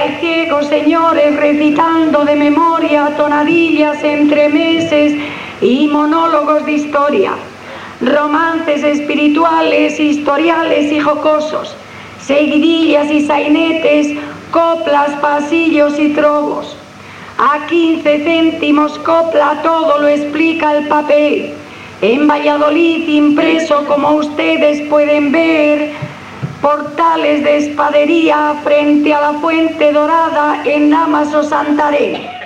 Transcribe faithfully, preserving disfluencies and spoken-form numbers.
al ciego, señores, recitando de memoria tonadillas, entremeses y monólogos de historia, romances espirituales, historiales y jocosos, seguidillas y sainetes, coplas, pasillos y trovos. A quince céntimos copla todo lo explica el papel. En Valladolid impreso, como ustedes pueden ver, portales de espadería frente a la Fuente Dorada en Dámaso Santarém.